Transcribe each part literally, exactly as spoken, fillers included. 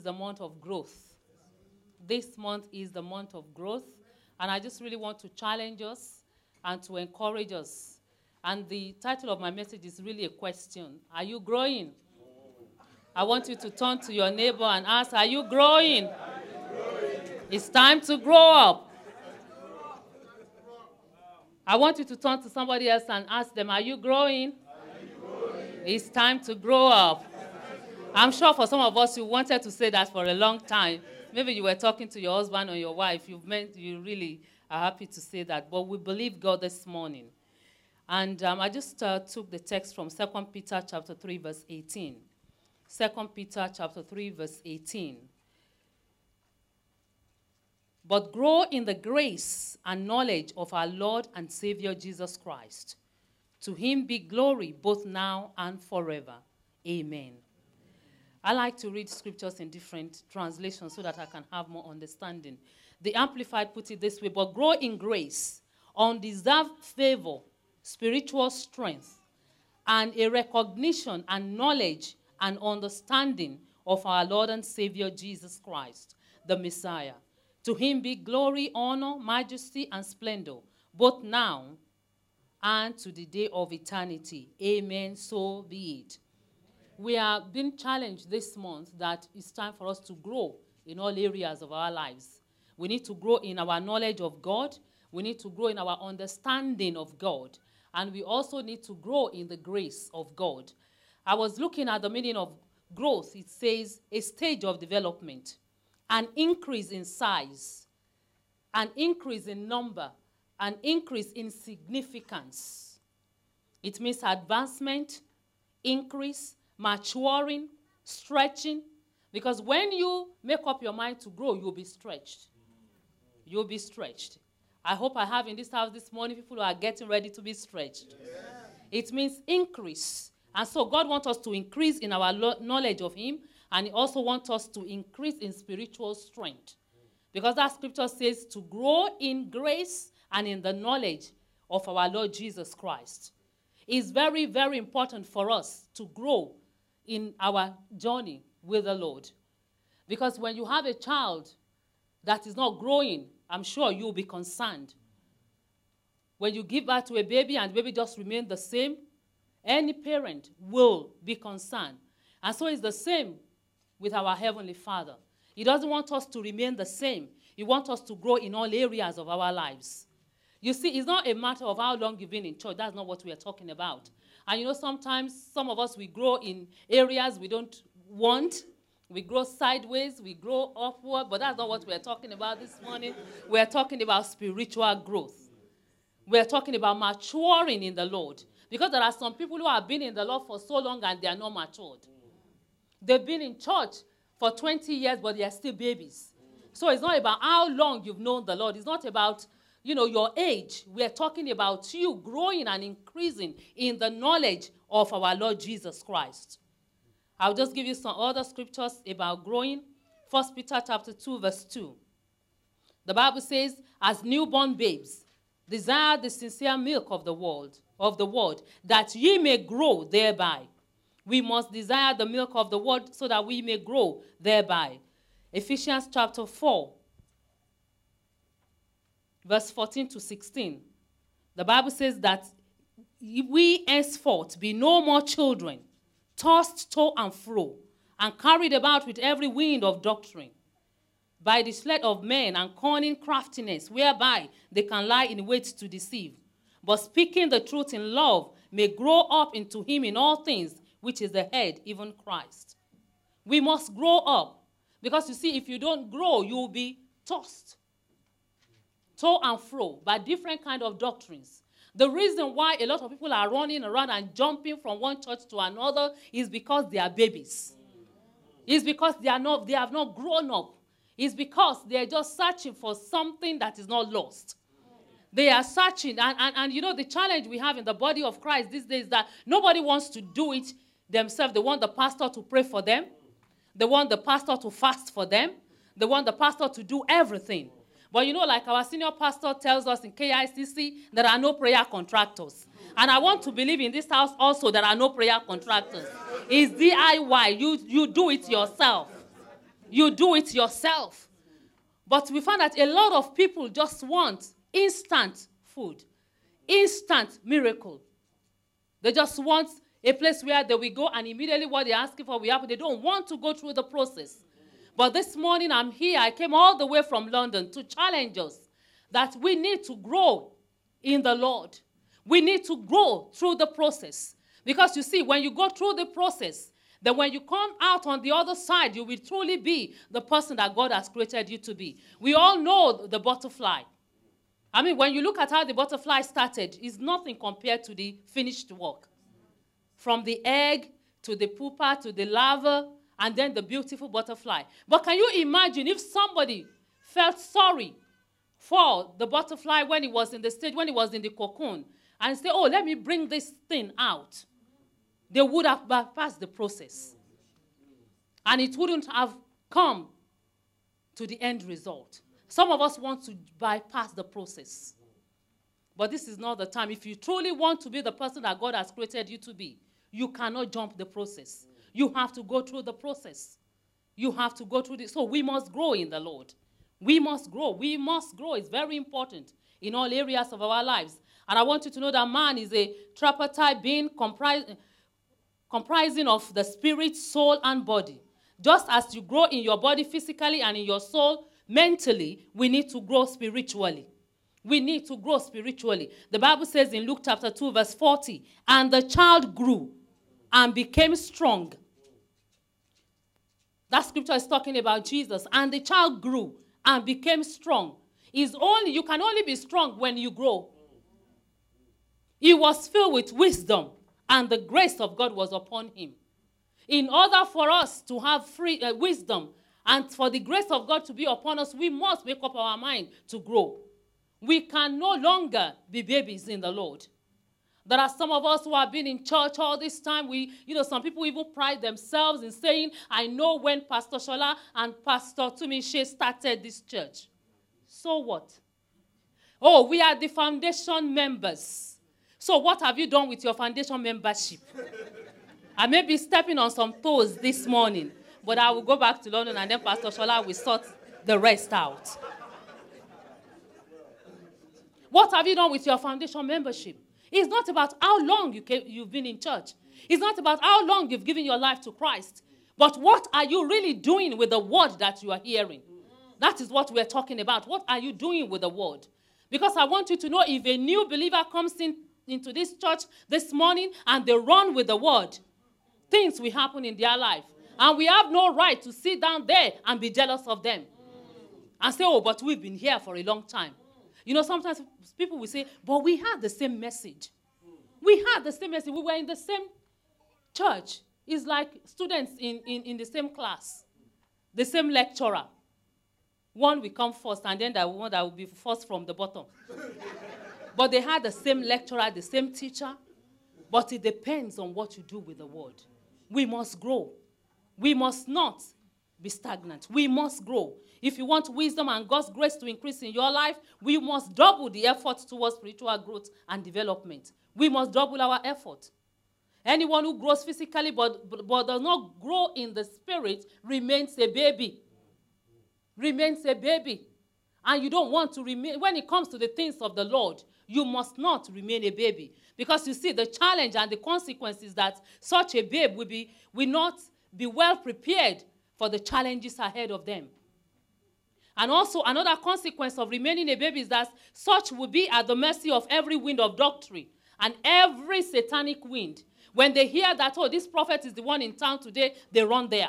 The month of growth. This month is the month of growth, and I just really want to challenge us and to encourage us. And the title of my message is really a question. Are you growing? I want you to turn to your neighbor and ask, are you growing? Are you growing? It's time to grow up. I want you to turn to somebody else and ask them, are you growing? Are you growing? It's time to grow up. I'm sure for some of us, you wanted to say that for a long time. Maybe you were talking to your husband or your wife. You've meant, you really are happy to say that. But we believe God this morning. And um, I just uh, took the text from Second Peter chapter three, verse eighteen. Second Peter chapter three, verse eighteen. But grow in the grace and knowledge of our Lord and Savior Jesus Christ. To him be glory both now and forever. Amen. I like to read scriptures in different translations so that I can have more understanding. The Amplified puts it this way, but grow in grace, undeserved favor, spiritual strength, and a recognition and knowledge and understanding of our Lord and Savior Jesus Christ, the Messiah. To him be glory, honor, majesty, and splendor, both now and to the day of eternity. Amen, so be it. We are being challenged this month that it's time for us to grow in all areas of our lives. We need to grow in our knowledge of God. We need to grow in our understanding of God. And we also need to grow in the grace of God. I was looking at the meaning of growth. It says a stage of development, an increase in size, an increase in number, an increase in significance. It means advancement, increase, maturing, stretching, because when you make up your mind to grow, you'll be stretched. You'll be stretched. I hope I have in this house this morning people who are getting ready to be stretched. Yes. It means increase. And so God wants us to increase in our knowledge of him, and he also wants us to increase in spiritual strength. Because that scripture says to grow in grace and in the knowledge of our Lord Jesus Christ. It's very, very important for us to grow in our journey with the Lord. Because when you have a child that is not growing, I'm sure you'll be concerned. When you give birth to a baby and the baby just remains the same, any parent will be concerned. And so it's the same with our Heavenly Father. He doesn't want us to remain the same. He wants us to grow in all areas of our lives. You see, it's not a matter of how long you've been in church. That's not what we are talking about. And you know, sometimes some of us, we grow in areas we don't want. We grow sideways, we grow upward, but that's not what we're talking about this morning. We're talking about spiritual growth. We're talking about maturing in the Lord. Because there are some people who have been in the Lord for so long and they are not matured. They've been in church for twenty years, but they are still babies. So it's not about how long you've known the Lord. It's not about, you know, your age. We're talking about you growing and increasing in the knowledge of our Lord Jesus Christ. I'll just give you some other scriptures about growing. First Peter chapter two, verse two. The Bible says, as newborn babes, desire the sincere milk of the world, of the word, that ye may grow thereby. We must desire the milk of the word so that we may grow thereby. Ephesians chapter four, verse fourteen to sixteen. The Bible says that we henceforth be no more children, tossed to and fro, and carried about with every wind of doctrine, by the sleight of men and cunning craftiness, whereby they can lie in wait to deceive. But speaking the truth in love, may grow up into him in all things, which is the head, even Christ. We must grow up, because you see, if you don't grow, you will be tossed to and fro by different kind of doctrines. The reason why a lot of people are running around and jumping from one church to another is because they are babies. It's because they are not, they have not grown up. It's because they are just searching for something that is not lost. They are searching. And, and, and you know, the challenge we have in the body of Christ these days is that nobody wants to do it themselves. They want the pastor to pray for them. They want the pastor to fast for them. They want the pastor to do everything. But you know, like our senior pastor tells us in K I C C, there are no prayer contractors. And I want to believe in this house also there are no prayer contractors. It's D I Y. You, you do it yourself. You do it yourself. But we found that a lot of people just want instant food, instant miracle. They just want a place where they will go and immediately what they're asking for will happen. They don't want to go through the process. But this morning I'm here. I came all the way from London to challenge us that we need to grow in the Lord. We need to grow through the process. Because you see, when you go through the process, then when you come out on the other side, you will truly be the person that God has created you to be. We all know the butterfly. I mean, when you look at how the butterfly started, it's nothing compared to the finished work. From the egg to the pupa to the larva, and then the beautiful butterfly. But can you imagine if somebody felt sorry for the butterfly when it was in the stage, when it was in the cocoon, and say, oh, let me bring this thing out? They would have bypassed the process. And it wouldn't have come to the end result. Some of us want to bypass the process. But this is not the time. If you truly want to be the person that God has created you to be, you cannot jump the process. You have to go through the process. You have to go through this. So we must grow in the Lord. We must grow. We must grow. It's very important in all areas of our lives. And I want you to know that man is a tripartite being comprised comprising of the spirit, soul, and body. Just as you grow in your body physically and in your soul mentally, we need to grow spiritually. We need to grow spiritually. The Bible says in Luke chapter two, verse forty, and the child grew and became strong. That scripture is talking about Jesus. And the child grew and became strong. Is only, you can only be strong when you grow. He was filled with wisdom, and the grace of God was upon him. In order for us to have free uh, wisdom and for the grace of God to be upon us, we must make up our mind to grow. We can no longer be babies in the Lord. There are some of us who have been in church all this time. We, you know, some people even pride themselves in saying, I know when Pastor Shola and Pastor Tumishe started this church. So what? Oh, we are the foundation members. So what have you done with your foundation membership? I may be stepping on some toes this morning, but I will go back to London and then Pastor Shola will sort the rest out. What have you done with your foundation membership? It's not about how long you came, you've been in church. It's not about how long you've given your life to Christ. But what are you really doing with the word that you are hearing? That is what we're talking about. What are you doing with the word? Because I want you to know, if a new believer comes in into this church this morning and they run with the word, things will happen in their life. And we have no right to sit down there and be jealous of them. And say, oh, but we've been here for a long time. You know, sometimes people will say, but we had the same message. We had the same message. We were in the same church. It's like students in, in, in the same class, the same lecturer. One will come first, and then the one that will be first from the bottom. But they had the same lecturer, the same teacher. But it depends on what you do with the word. We must grow. We must not be stagnant. We must grow. If you want wisdom and God's grace to increase in your life, we must double the effort towards spiritual growth and development. We must double our effort. Anyone who grows physically but, but, but does not grow in the spirit remains a baby. Remains a baby. And you don't want to remain, when it comes to the things of the Lord, you must not remain a baby. Because you see, the challenge and the consequence is that such a babe will, be, will not be well prepared for the challenges ahead of them. And also, another consequence of remaining a baby is that such will be at the mercy of every wind of doctrine and every satanic wind. When they hear that, oh, this prophet is the one in town today, they run there.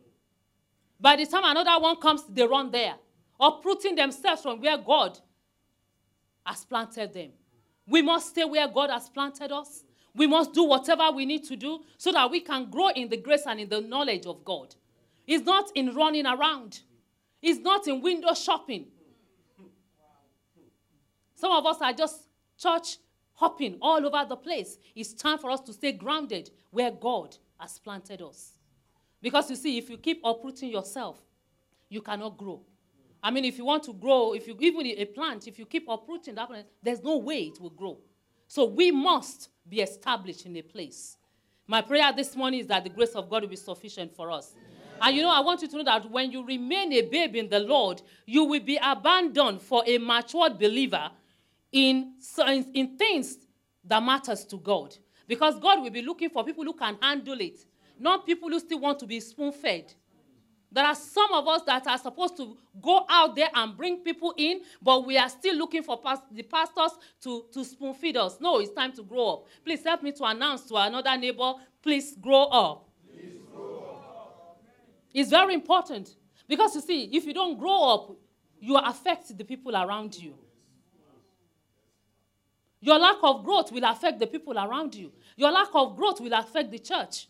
By the time another one comes, they run there, uprooting themselves from where God has planted them. We must stay where God has planted us. We must do whatever we need to do so that we can grow in the grace and in the knowledge of God. It's not in running around. It's not in window shopping. Some of us are just church hopping all over the place. It's time for us to stay grounded where God has planted us. Because you see, if you keep uprooting yourself, you cannot grow. I mean, if you want to grow, if you even a plant, if you keep uprooting that plant, there's no way it will grow. So we must be established in a place. My prayer this morning is that the grace of God will be sufficient for us. And you know, I want you to know that when you remain a babe in the Lord, you will be abandoned for a matured believer in, in, in things that matters to God. Because God will be looking for people who can handle it, not people who still want to be spoon-fed. There are some of us that are supposed to go out there and bring people in, but we are still looking for past the pastors to, to spoon-feed us. No, it's time to grow up. Please help me to announce to another neighbor, please grow up. Please grow up. It's very important. Because you see, if you don't grow up, you affect the people around you. Your lack of growth will affect the people around you. Your lack of growth will affect the church.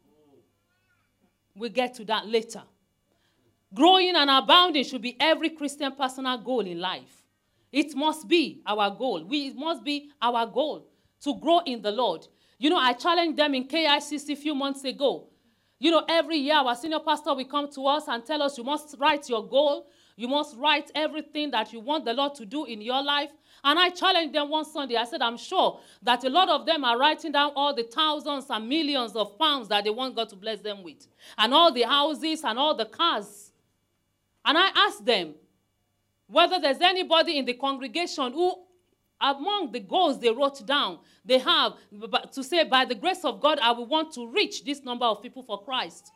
We'll get to that later. Growing and abounding should be every Christian personal goal in life. It must be our goal. We, it must be our goal to grow in the Lord. You know, I challenged them in K I C C a few months ago. You know, every year our senior pastor will come to us and tell us, you must write your goal. You must write everything that you want the Lord to do in your life. And I challenged them one Sunday. I said, I'm sure that a lot of them are writing down all the thousands and millions of pounds that they want God to bless them with. And all the houses and all the cars. And I asked them whether there's anybody in the congregation who, among the goals they wrote down, they have to say, by the grace of God, I will want to reach this number of people for Christ.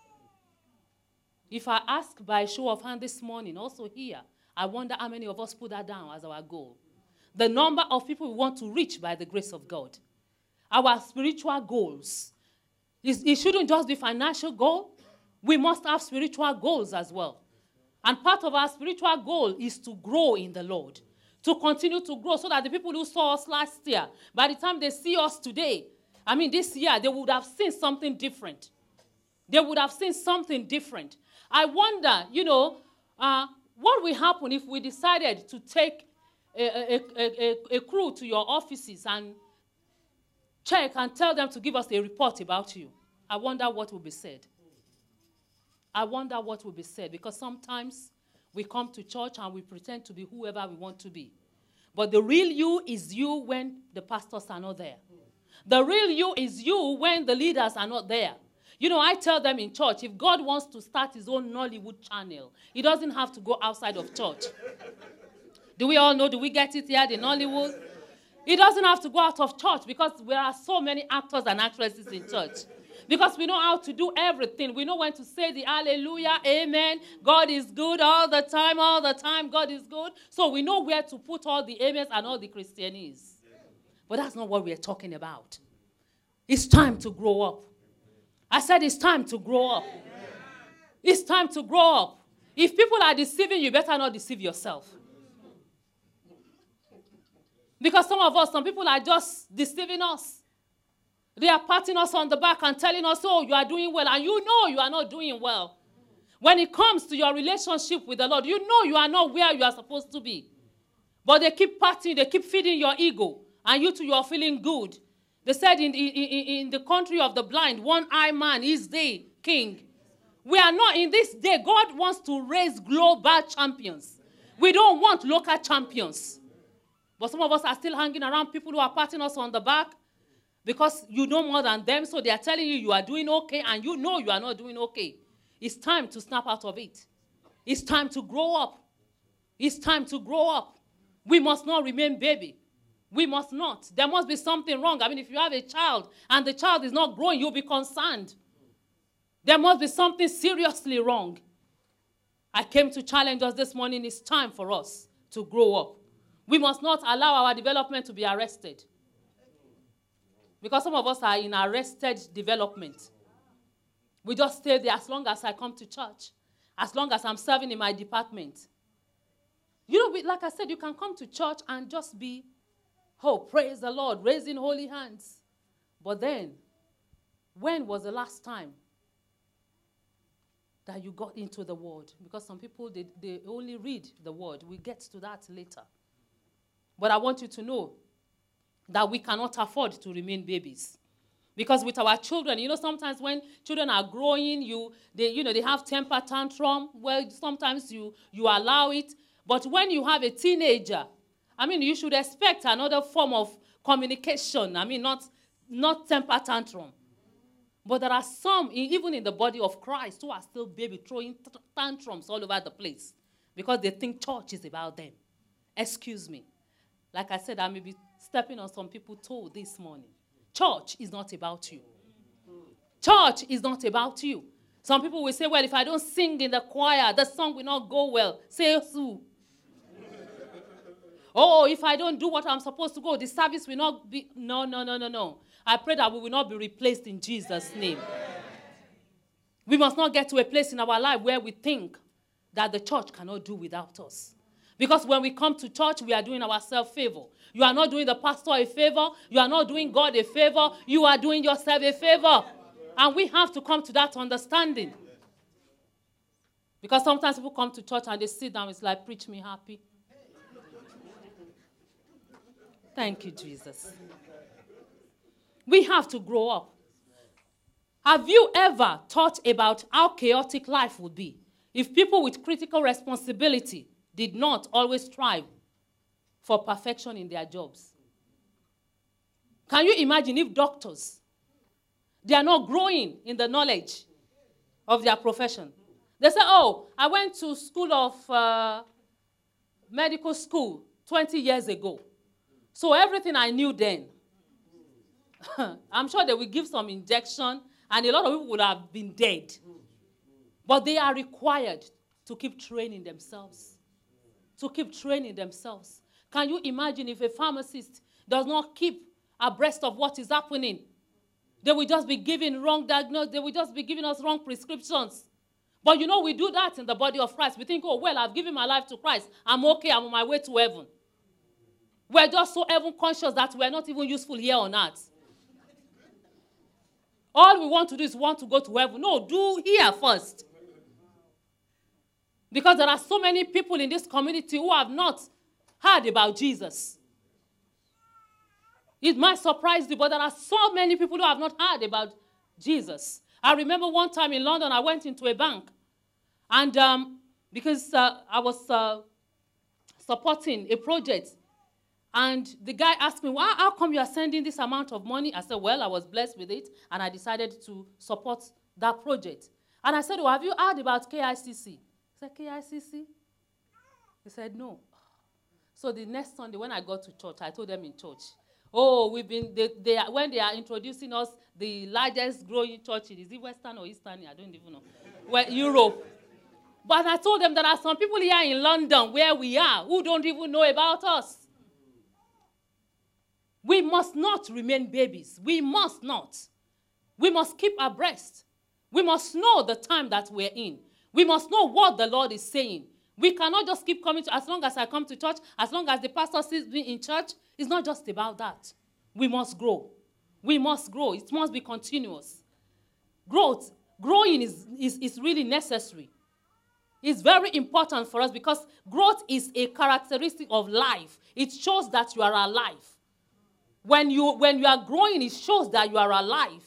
If I ask by a show of hand this morning, also here, I wonder how many of us put that down as our goal. The number of people we want to reach by the grace of God. Our spiritual goals. It shouldn't just be financial goal. We must have spiritual goals as well. And part of our spiritual goal is to grow in the Lord. To continue to grow so that the people who saw us last year, by the time they see us today, I mean this year, they would have seen something different. They would have seen something different. I wonder, you know, uh, what will happen if we decided to take a, a, a, a, a crew to your offices and check and tell them to give us a report about you? I wonder what will be said. I wonder what will be said, because sometimes we come to church and we pretend to be whoever we want to be. But the real you is you when the pastors are not there. The real you is you when the leaders are not there. You know, I tell them in church, if God wants to start his own Nollywood channel, he doesn't have to go outside of church. Do we all know, do we get it here, the Nollywood? He doesn't have to go out of church, because there are so many actors and actresses in church. Because we know how to do everything. We know when to say the hallelujah, amen. God is good all the time, all the time. God is good. So we know where to put all the amens and all the Christianese. But that's not what we're talking about. It's time to grow up. I said it's time to grow up. It's time to grow up. If people are deceiving you, you better not deceive yourself. Because some of us, some people are just deceiving us. They are patting us on the back and telling us, oh, you are doing well. And you know you are not doing well. When it comes to your relationship with the Lord, you know you are not where you are supposed to be. But they keep patting, they keep feeding your ego. And you too, you are feeling good. They said in, in, in the country of the blind, one-eyed man is the king. We are not in this day. God wants to raise global champions. We don't want local champions. But some of us are still hanging around people who are patting us on the back, because you know more than them, so they are telling you you are doing okay, and you know you are not doing okay. It's time to snap out of it. It's time to grow up. It's time to grow up. We must not remain baby. We must not. There must be something wrong. I mean, if you have a child and the child is not growing, you'll be concerned. There must be something seriously wrong. I came to challenge us this morning. It's time for us to grow up. We must not allow our development to be arrested. Because some of us are in arrested development. We just stay there as long as I come to church, as long as I'm serving in my department. You know, like I said, you can come to church and just be, oh, praise the Lord, raising holy hands. But then, when was the last time that you got into the word? Because some people, they, they only read the word. We'll get to that later. But I want you to know that we cannot afford to remain babies. Because with our children, you know, sometimes when children are growing, you, they, you know, they have temper tantrum. Well, sometimes you, you allow it. But when you have a teenager, I mean, you should expect another form of communication. I mean, not, not temper tantrum. But there are some, even in the body of Christ, who are still baby throwing tantrums all over the place because they think church is about them. Excuse me. Like I said, I may be stepping on some people's toe this morning. Church is not about you. Church is not about you. Some people will say, well, if I don't sing in the choir, the song will not go well. Say so. Oh, if I don't do what I'm supposed to go, the service will not be... No, no, no, no, no. I pray that we will not be replaced in Jesus' name. We must not get to a place in our life where we think that the church cannot do without us. Because when we come to church, we are doing ourselves a favor. You are not doing the pastor a favor. You are not doing God a favor. You are doing yourself a favor. And we have to come to that understanding. Because sometimes people come to church and they sit down, it's like, preach me happy. Thank you, Jesus. We have to grow up. Have you ever thought about how chaotic life would be if people with critical responsibility did not always strive for perfection in their jobs? Can you imagine if doctors, they are not growing in the knowledge of their profession? They say, oh, I went to school of uh, medical school twenty years ago. So everything I knew then, I'm sure they will give some injection, and a lot of people would have been dead. But they are required to keep training themselves. To keep training themselves. Can you imagine if a pharmacist does not keep abreast of what is happening? They will just be giving wrong diagnosis. They will just be giving us wrong prescriptions. But you know, we do that in the body of Christ. We think, oh, well, I've given my life to Christ. I'm okay. I'm on my way to heaven. We're just so heaven conscious that we're not even useful here on earth. All we want to do is want to go to heaven. No, do here first. Because there are so many people in this community who have not heard about Jesus. It might surprise you, but there are so many people who have not heard about Jesus. I remember one time in London, I went into a bank. And um, because uh, I was uh, supporting a project, and the guy asked me, well, how come you are sending this amount of money? I said, well, I was blessed with it, and I decided to support that project. And I said, well, have you heard about K I C C? He said, K I C C? He said, no. So the next Sunday, when I got to church, I told them in church, oh, we've been, they, they are, when they are introducing us, the largest growing church, is it Western or Eastern? I don't even know. Well, Europe. But I told them there are some people here in London, where we are, who don't even know about us. We must not remain babies. We must not. We must keep abreast. We must know the time that we're in. We must know what the Lord is saying. We cannot just keep coming to, as long as I come to church, as long as the pastor sees me in church, it's not just about that. We must grow. We must grow. It must be continuous. Growth, growing is, is, is really necessary. It's very important for us because growth is a characteristic of life. It shows that you are alive. When you, when you are growing, it shows that you are alive.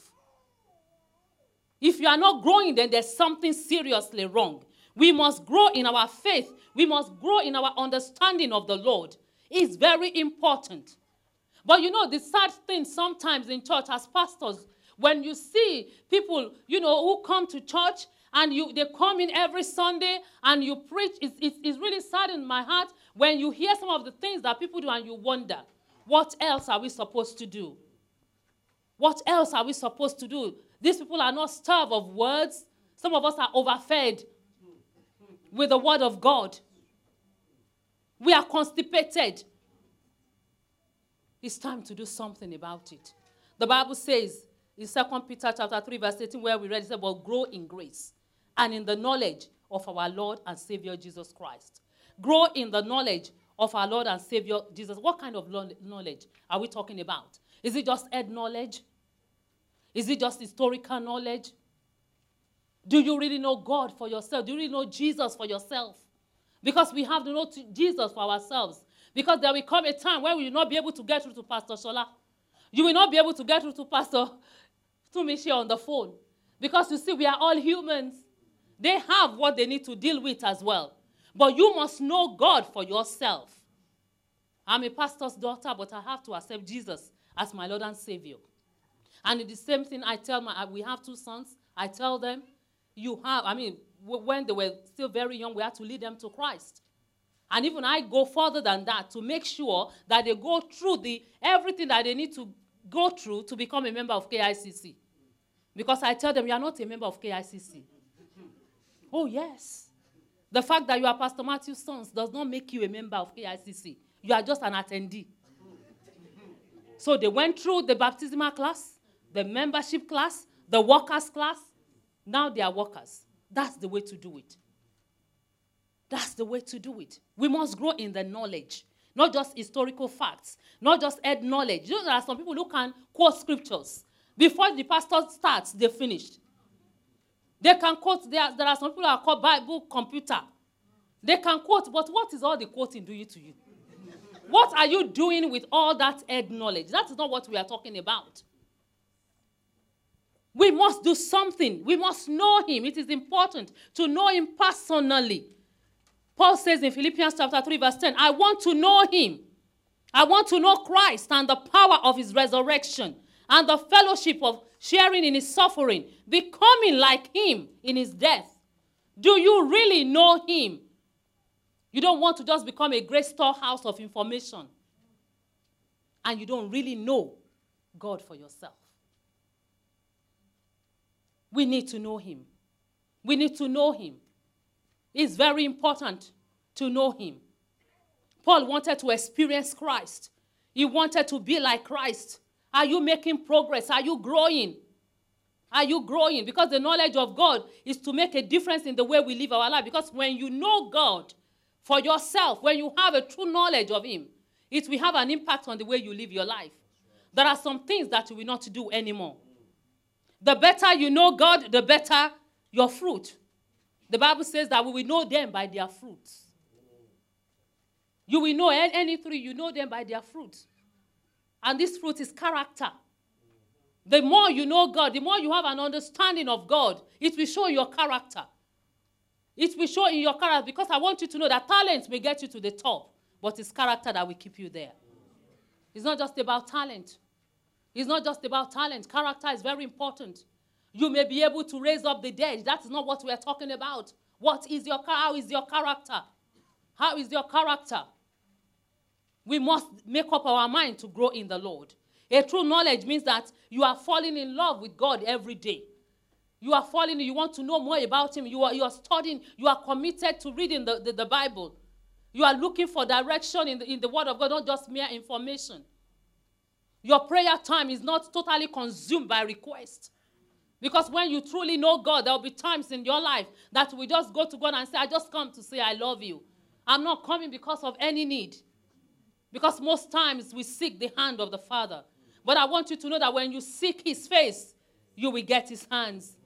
If you are not growing, then there's something seriously wrong. We must grow in our faith. We must grow in our understanding of the Lord. It's very important. But you know, the sad thing sometimes in church as pastors, when you see people, you know, who come to church and you, they come in every Sunday and you preach, it's, it's, it's really sad in my heart when you hear some of the things that people do and you wonder, what else are we supposed to do? What else are we supposed to do? These people are not starved of words. Some of us are overfed with the word of God. We are constipated. It's time to do something about it. The Bible says in Second Peter chapter three, verse eighteen, where we read, it says, well, grow in grace and in the knowledge of our Lord and Savior Jesus Christ. Grow in the knowledge of our Lord and Savior Jesus. What kind of knowledge are we talking about? Is it just head knowledge? Is it just historical knowledge? Do you really know God for yourself? Do you really know Jesus for yourself? Because we have to know Jesus for ourselves. Because there will come a time where we will not be able to get through to Pastor Shola. You will not be able to get through to Pastor Tumishi on the phone. Because you see, we are all humans. They have what they need to deal with as well. But you must know God for yourself. I'm a pastor's daughter, but I have to accept Jesus as my Lord and Savior. And it's the same thing I tell my, we have two sons. I tell them, you have, I mean, w- when they were still very young, we had to lead them to Christ. And even I go further than that to make sure that they go through the everything that they need to go through to become a member of K I C C. Because I tell them, you are not a member of K I C C. Oh, yes. The fact that you are Pastor Matthew's sons does not make you a member of K I C C. You are just an attendee. So they went through the baptismal class, the membership class, the workers class. Now they are workers. That's the way to do it. That's the way to do it. We must grow in the knowledge, not just historical facts, not just head knowledge. You know, there are some people who can quote scriptures. Before the pastor starts, they finished. They can quote, there are, there are some people who are called Bible computer. They can quote, but what is all the quoting doing to you? What are you doing with all that head knowledge? That is not what we are talking about. We must do something. We must know him. It is important to know him personally. Paul says in Philippians chapter three, verse ten, I want to know him. I want to know Christ and the power of his resurrection and the fellowship of sharing in his suffering, becoming like him in his death. Do you really know him? You don't want to just become a great storehouse of information. And you don't really know God for yourself. We need to know him. We need to know him. It's very important to know him. Paul wanted to experience Christ. He wanted to be like Christ. Are you making progress? Are you growing? Are you growing? Because the knowledge of God is to make a difference in the way we live our life. Because when you know God for yourself, when you have a true knowledge of him, it will have an impact on the way you live your life. There are some things that you will not do anymore. The better you know God, the better your fruit. The Bible says that we will know them by their fruits. You will know any three, you know them by their fruits. And this fruit is character. The more you know God, the more you have an understanding of God, it will show your character. It will show in your character, because I want you to know that talent may get you to the top, but it's character that will keep you there. It's not just about talent. It's not just about talent. Character is very important. You may be able to raise up the dead. That is not what we are talking about. What is your, how is your character? How is your character? We must make up our mind to grow in the Lord. A true knowledge means that you are falling in love with God every day. You are falling, you want to know more about him. You are, you are studying, you are committed to reading the, the, the Bible. You are looking for direction in the, in the Word of God, not just mere information. Your prayer time is not totally consumed by request. Because when you truly know God, there will be times in your life that we just go to God and say, I just come to say I love you. I'm not coming because of any need. Because most times we seek the hand of the Father. But I want you to know that when you seek his face, you will get his hands.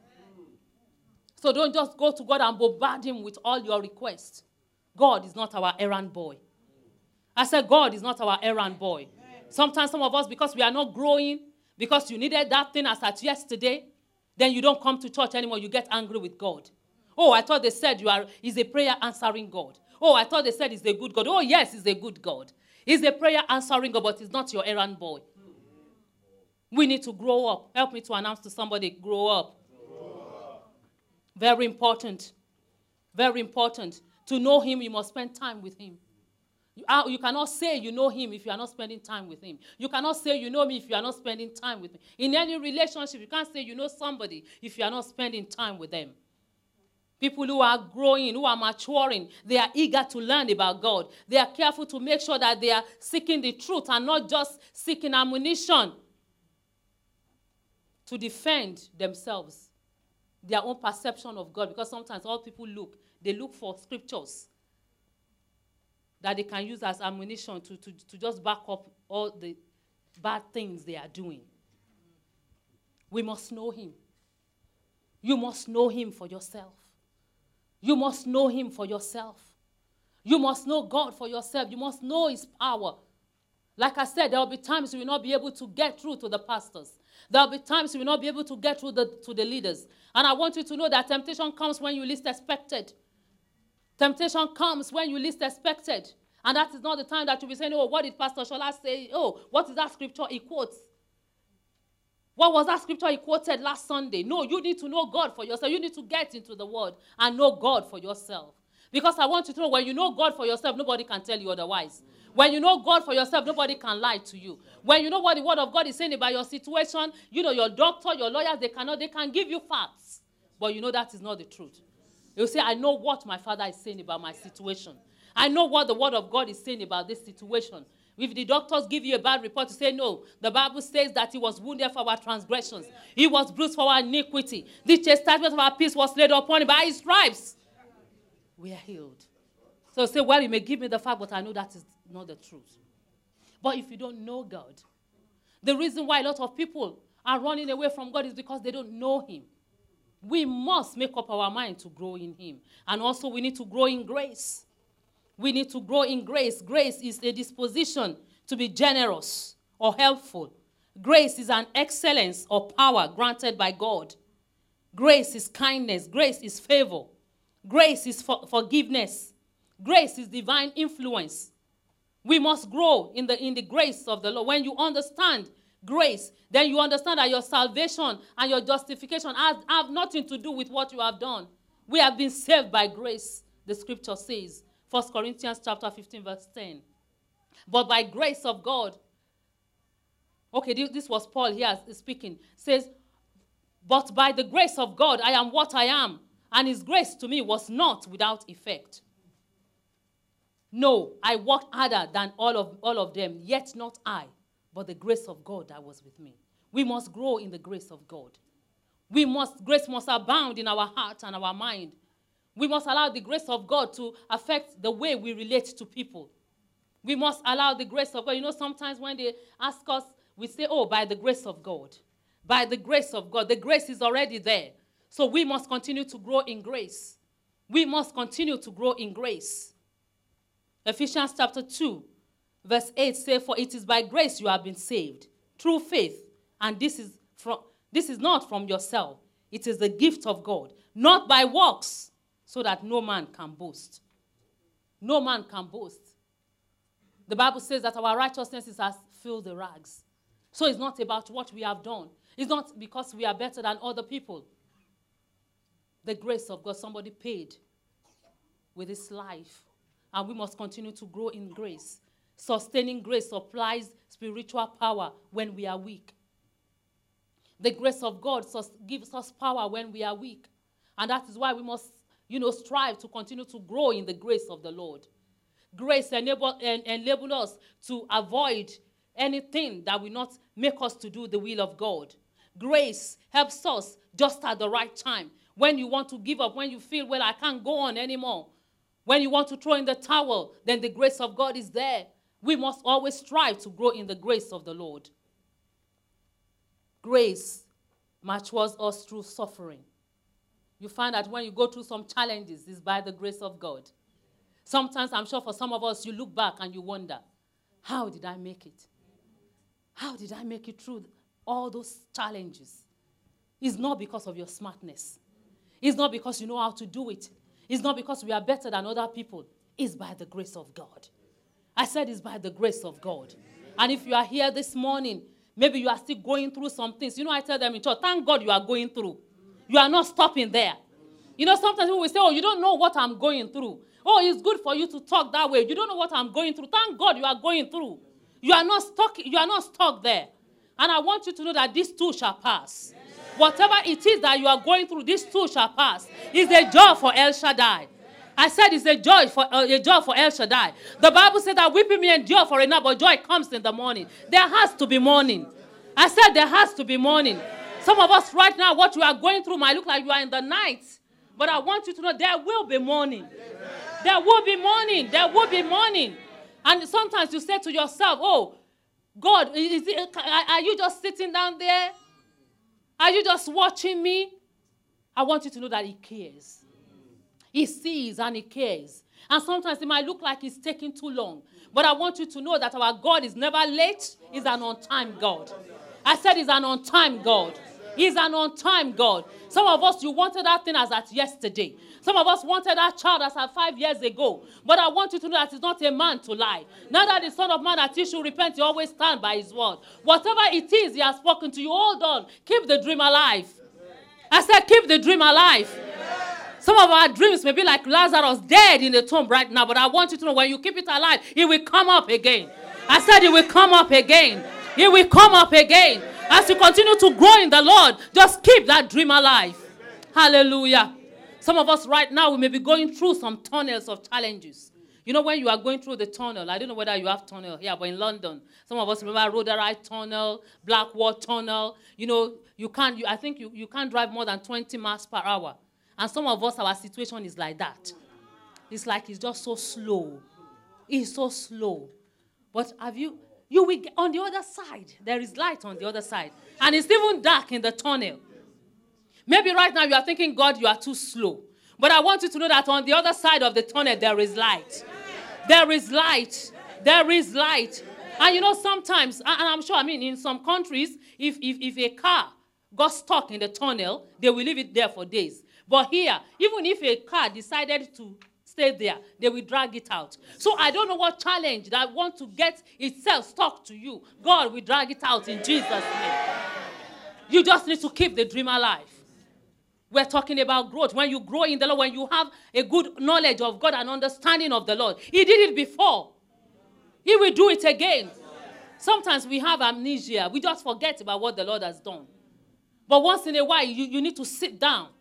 So don't just go to God and bombard him with all your requests. God is not our errand boy. I said God is not our errand boy. Sometimes some of us, because we are not growing, because you needed that thing as at yesterday, then you don't come to church anymore. You get angry with God. Oh, I thought they said you are, he's a prayer answering God. Oh, I thought they said he's a good God. Oh, yes, he's a good God. He's a prayer answering God, but he's not your errand boy. We need to grow up. Help me to announce to somebody, grow up. Grow up. Very important. Very important. To know him, you must spend time with him. You, are, you cannot say you know him if you are not spending time with him. You cannot say you know me if you are not spending time with me. In any relationship, you can't say you know somebody if you are not spending time with them. People who are growing, who are maturing, they are eager to learn about God. They are careful to make sure that they are seeking the truth and not just seeking ammunition to defend themselves, their own perception of God. Because sometimes all people look, they look for scriptures that they can use as ammunition to, to, to just back up all the bad things they are doing. We must know him. You must know him for yourself. You must know him for yourself. You must know God for yourself. You must know his power. Like I said, there will be times you will not be able to get through to the pastors. There will be times you will not be able to get through the, to the leaders. And I want you to know that temptation comes when you least expect it. Temptation comes when you least expect it. And that is not the time that you'll be saying, oh, what did Pastor Shola say? Oh, what is that scripture he quotes? What was that scripture he quoted last Sunday? No, you need to know God for yourself. You need to get into the word and know God for yourself. Because I want you to know, when you know God for yourself, nobody can tell you otherwise. When you know God for yourself, nobody can lie to you. When you know what the word of God is saying about your situation, you know, your doctor, your lawyers, they cannot, they can give you facts. But you know that is not the truth. You say, I know what my father is saying about my situation. I know what the word of God is saying about this situation. If the doctors give you a bad report, you say, no, the Bible says that he was wounded for our transgressions. He was bruised for our iniquity. The chastisement of our peace was laid upon him. By his stripes, we are healed. So say, well, you may give me the fact, but I know that is not the truth. But if you don't know God, the reason why a lot of people are running away from God is because they don't know him. We must make up our mind to grow in him. And also we need to grow in grace. We need to grow in grace. Grace is a disposition to be generous or helpful. Grace is an excellence or power granted by God. Grace is kindness. Grace is favor. Grace is for forgiveness. Grace is divine influence. We must grow in the, in the grace of the Lord. When you understand grace, then you understand that your salvation and your justification have, have nothing to do with what you have done. We have been saved by grace, the scripture says. First Corinthians chapter fifteen, verse ten. But by grace of God, okay, this was Paul here speaking, says, but by the grace of God, I am what I am, and his grace to me was not without effect. No, I worked harder than all of, all of them, yet not I, but the grace of God that was with me. We must grow in the grace of God. We must, grace must abound in our heart and our mind. We must allow the grace of God to affect the way we relate to people. We must allow the grace of God. You know, sometimes when they ask us, we say, oh, by the grace of God. By the grace of God. The grace is already there. So we must continue to grow in grace. We must continue to grow in grace. Ephesians chapter two, verse eight says, for it is by grace you have been saved, through faith. And this is, from, this is not from yourself. It is the gift of God, not by works, so that no man can boast. No man can boast. The Bible says that our righteousness is as filthy rags. So it's not about what we have done. It's not because we are better than other people. The grace of God, somebody paid with his life. And we must continue to grow in grace. Sustaining grace supplies spiritual power when we are weak. The grace of God gives us power when we are weak. And that is why we must, you know, strive to continue to grow in the grace of the Lord. Grace enable, en enable us to avoid anything that will not make us to do the will of God. Grace helps us just at the right time. When you want to give up, when you feel, well, I can't go on anymore. When you want to throw in the towel, then the grace of God is there. We must always strive to grow in the grace of the Lord. Grace matures us through suffering. You find that when you go through some challenges, it's by the grace of God. Sometimes, I'm sure for some of us, you look back and you wonder, how did I make it? How did I make it through all those challenges? It's not because of your smartness. It's not because you know how to do it. It's not because we are better than other people. It's by the grace of God. I said it's by the grace of God. And if you are here this morning, maybe you are still going through some things. You know, I tell them in church, thank God you are going through. You are not stopping there. You know, sometimes people will say, oh, you don't know what I'm going through. Oh, it's good for you to talk that way. You don't know what I'm going through. Thank God you are going through. You are not stuck, you are not stuck there. And I want you to know that this too shall pass. Whatever it is that you are going through, this too shall pass. It's a joy for El Shaddai. I said it's a joy for uh, a joy for El Shaddai. The Bible said that weeping may endure for a night, but joy comes in the morning. There has to be morning. I said there has to be morning. Some of us right now, what you are going through might look like you are in the night. But I want you to know there will be morning. There will be morning. There will be morning. And sometimes you say to yourself, oh, God, is it, are you just sitting down there? Are you just watching me? I want you to know that he cares. He sees and he cares. And sometimes it might look like it's taking too long. But I want you to know that our God is never late. He's an on-time God. I said he's an on-time God. He's an on-time God. Some of us, you wanted that thing as at yesterday. Some of us wanted that child as at five years ago. But I want you to know that it's not a man to lie. Neither the Son of Man that he should repent, he always stand by his word. Whatever it is he has spoken to you, hold on. Keep the dream alive. I said keep the dream alive. Some of our dreams may be like Lazarus dead in the tomb right now. But I want you to know when you keep it alive, it will come up again. I said it will come up again. It will come up again. As you continue to grow in the Lord, just keep that dream alive. Hallelujah. Some of us right now, we may be going through some tunnels of challenges. You know, when you are going through the tunnel, I don't know whether you have tunnel here, but in London, some of us remember Rotherhithe Tunnel, Blackwall Tunnel. You know, you can't, you, I think you, you can't drive more than twenty miles per hour. And some of us, our situation is like that. It's like it's just so slow. It's so slow. But have you, you will get, on the other side, there is light on the other side. And it's even dark in the tunnel. Maybe right now you are thinking, God, you are too slow. But I want you to know that on the other side of the tunnel, there is light. There is light. There is light. And you know, sometimes, and I'm sure, I mean, in some countries, if, if, if a car got stuck in the tunnel, they will leave it there for days. But here, even if a car decided to stay there, they will drag it out. So I don't know what challenge that want to get itself stuck to you. God will drag it out in Jesus' name. You just need to keep the dream alive. We're talking about growth. When you grow in the Lord, when you have a good knowledge of God and understanding of the Lord. He did it before. He will do it again. Sometimes we have amnesia. We just forget about what the Lord has done. But once in a while, you, you need to sit down.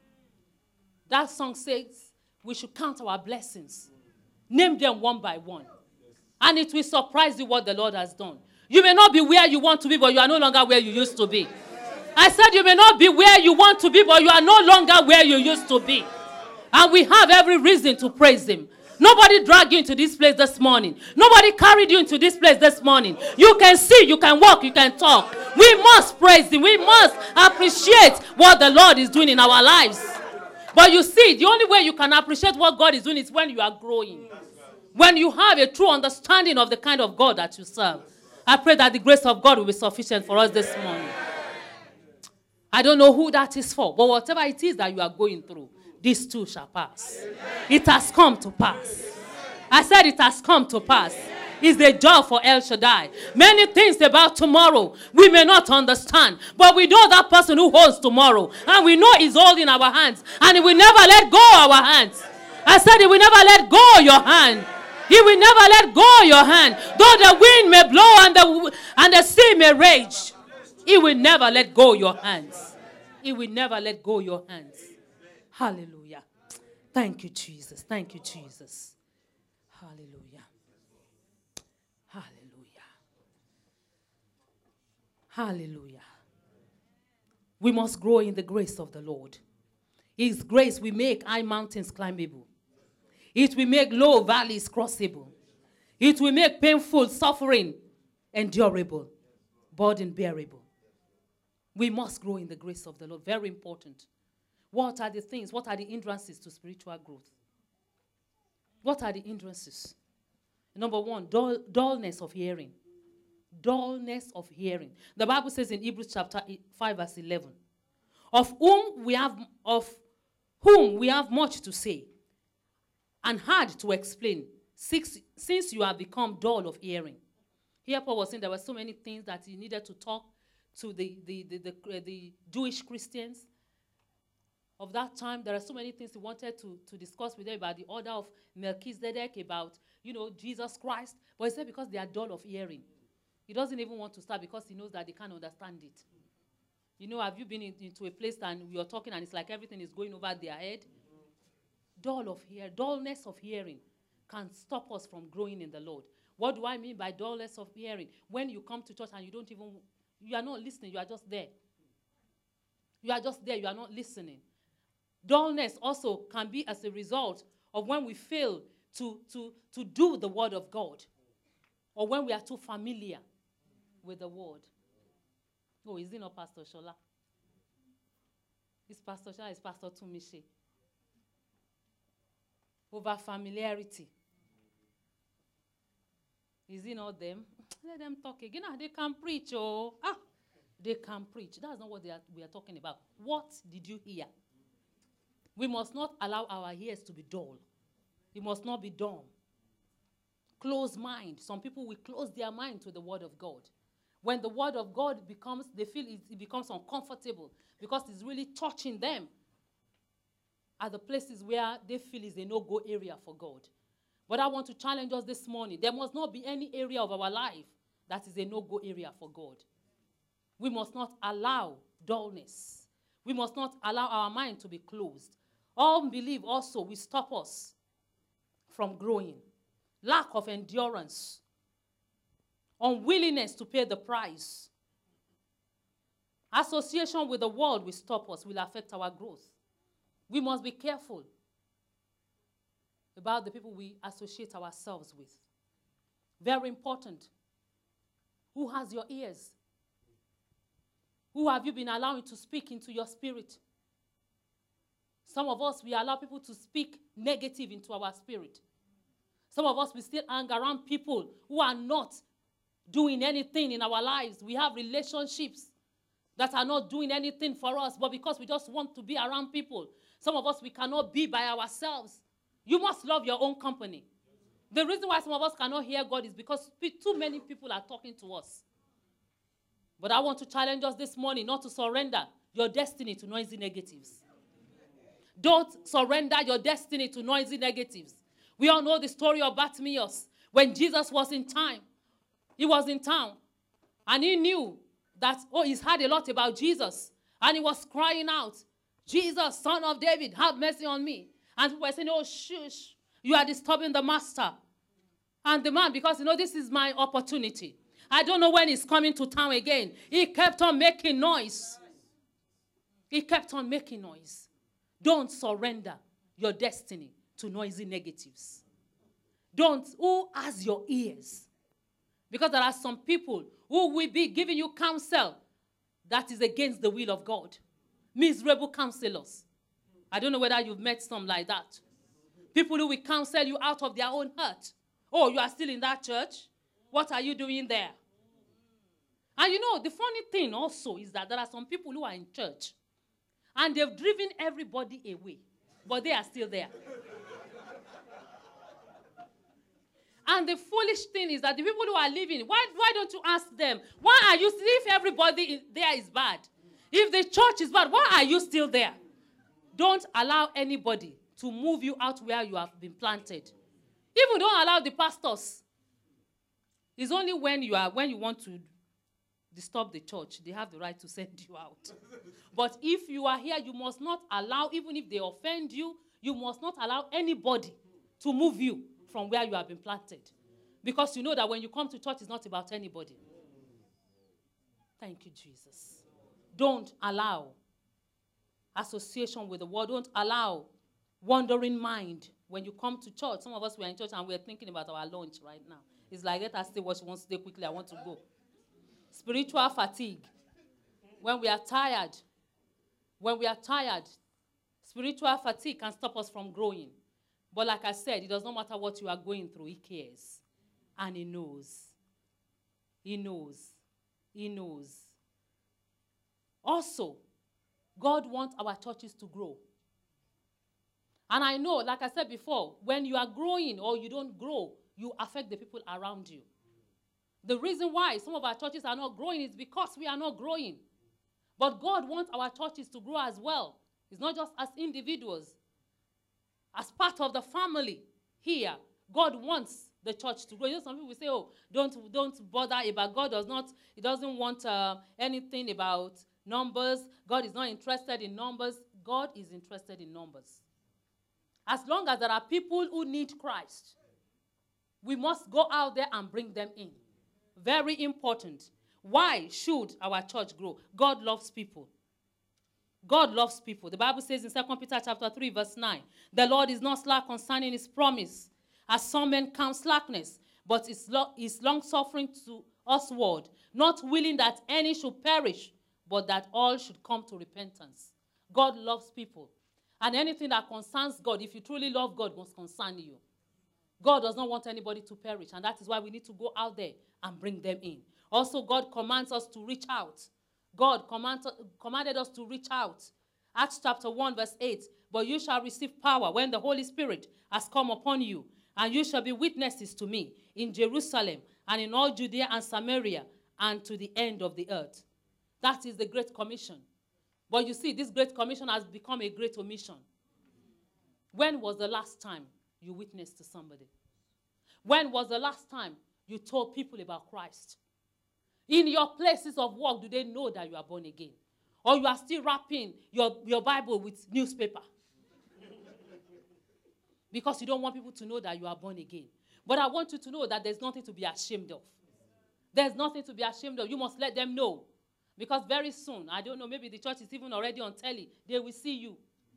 That song says we should count our blessings. Name them one by one. And it will surprise you what the Lord has done. You may not be where you want to be, but you are no longer where you used to be. I said you may not be where you want to be, but you are no longer where you used to be. And we have every reason to praise him. Nobody dragged you into this place this morning. Nobody carried you into this place this morning. You can see, you can walk, you can talk. We must praise him. We must appreciate what the Lord is doing in our lives. But you see, the only way you can appreciate what God is doing is when you are growing. When you have a true understanding of the kind of God that you serve. I pray that the grace of God will be sufficient for us this morning. I don't know who that is for, but whatever it is that you are going through, this too shall pass. Amen. It has come to pass. Amen. I said it has come to pass. Amen. It's the job for El Shaddai. Many things about tomorrow we may not understand, but we know that person who holds tomorrow, and we know he's holding our hands, and he will never let go of our hands. I said he will never let go of your hand. He will never let go of your hand. Though the wind may blow and the, and the sea may rage, he will never let go your hands. He will never let go your hands. Hallelujah. Thank you, Jesus. Thank you, Jesus. Hallelujah. Hallelujah. Hallelujah. We must grow in the grace of the Lord. His grace will make high mountains climbable. It will make low valleys crossable. It will make painful suffering endurable, burden bearable. We must grow in the grace of the Lord. Very important. What are the things? What are the hindrances to spiritual growth? What are the hindrances? Number one, dull, dullness of hearing. Dullness of hearing. The Bible says in Hebrews chapter five, verse eleven, of whom we have of whom we have much to say, and hard to explain, since, since you have become dull of hearing. Here Paul was saying there were so many things that he needed to talk to the, the, the, the, uh, the Jewish Christians of that time. There are so many things he wanted to, to discuss with them about the order of Melchizedek, about, you know, Jesus Christ. But he said because they are dull of hearing. He doesn't even want to start because he knows that they can't understand it. You know, have you been in, into a place and you're talking and it's like everything is going over their head? Mm-hmm. Dull of hearing, dullness of hearing can stop us from growing in the Lord. What do I mean by dullness of hearing? When you come to church and you don't even, you are not listening, you are just there. You are just there, you are not listening. Dullness also can be as a result of when we fail to, to, to do the word of God, or when we are too familiar with the word. Oh, is it not Pastor Shola? Is Pastor Shola, is Pastor Tumishi? Over familiarity. Is it not them? Let them talk again. Ah, they can preach, oh. Ah, they can preach. That's not what they are, we are talking about. What did you hear? We must not allow our ears to be dull. It must not be dumb. Close mind. Some people will close their mind to the word of God. When the word of God becomes, they feel it, it becomes uncomfortable because it's really touching them at the places where they feel is a no-go area for God. But I want to challenge us this morning. There must not be any area of our life that is a no-go area for God. We must not allow dullness. We must not allow our mind to be closed. Unbelief also will stop us from growing. Lack of endurance. Unwillingness to pay the price. Association with the world will stop us, will affect our growth. We must be careful about the people we associate ourselves with. Very important. Who has your ears? Who have you been allowing to speak into your spirit? Some of us, we allow people to speak negative into our spirit. Some of us, we still hang around people who are not doing anything in our lives. We have relationships that are not doing anything for us, but because we just want to be around people. Some of us, we cannot be by ourselves. You must love your own company. The reason why some of us cannot hear God is because too many people are talking to us. But I want to challenge us this morning not to surrender your destiny to noisy negatives. Don't surrender your destiny to noisy negatives. We all know the story of Bartimaeus. When Jesus was in time, he was in town, and he knew that, oh, he's heard a lot about Jesus, and he was crying out, Jesus, Son of David, have mercy on me. And people were saying, oh, shush, you are disturbing the master. And the man, because, you know, this is my opportunity. I don't know when he's coming to town again. He kept on making noise. He kept on making noise. Don't surrender your destiny to noisy negatives. Don't. Who has your ears? Because there are some people who will be giving you counsel that is against the will of God. Miserable counselors. I don't know whether you've met some like that. People who will counsel you out of their own hurt. Oh, you are still in that church? What are you doing there? And you know, the funny thing also is that there are some people who are in church and they've driven everybody away, but they are still there. And the foolish thing is that the people who are leaving, why, why don't you ask them, why are you still, if everybody is, there is bad, if the church is bad, why are you still there? Don't allow anybody to move you out where you have been planted. Even don't allow the pastors. It's only when you are when you want to disturb the church, they have the right to send you out. But if you are here, you must not allow, even if they offend you, you must not allow anybody to move you from where you have been planted. Because you know that when you come to church, it's not about anybody. Thank you, Jesus. Don't allow association with the world. Don't allow wandering mind when you come to church. Some of us were in church and we're thinking about our lunch right now. It's like, let us say what she wants to do quickly. I want to go. Spiritual fatigue. When we are tired, when we are tired, spiritual fatigue can stop us from growing. But like I said, it does not matter what you are going through. He cares. And he knows. He knows. He knows. Also, God wants our churches to grow. And I know, like I said before, when you are growing or you don't grow, you affect the people around you. The reason why some of our churches are not growing is because we are not growing. But God wants our churches to grow as well. It's not just as individuals. As part of the family here, God wants the church to grow. You know, some people say, oh, don't, don't bother about God. Does not, he doesn't want uh, anything about numbers. God is not interested in numbers. God is interested in numbers. As long as there are people who need Christ, we must go out there and bring them in. Very important. Why should our church grow? God loves people. God loves people. The Bible says in Second Peter chapter three, verse nine, the Lord is not slack concerning his promise, as some men count slackness, but is, lo- is long-suffering to usward, not willing that any should perish, but that all should come to repentance. God loves people. And anything that concerns God, if you truly love God, must concern you. God does not want anybody to perish, and that is why we need to go out there and bring them in. Also, God commands us to reach out. God command, commanded us to reach out. Acts chapter one, verse eight. But you shall receive power when the Holy Spirit has come upon you, and you shall be witnesses to me in Jerusalem and in all Judea and Samaria and to the end of the earth. That is the Great Commission. But you see, this Great Commission has become a great omission. When was the last time you witnessed to somebody? When was the last time you told people about Christ? In your places of work, do they know that you are born again? Or you are still wrapping your, your Bible with newspaper? Because you don't want people to know that you are born again. But I want you to know that there's nothing to be ashamed of. There's nothing to be ashamed of. You must let them know. Because very soon, I don't know, maybe the church is even already on telly, they will see you.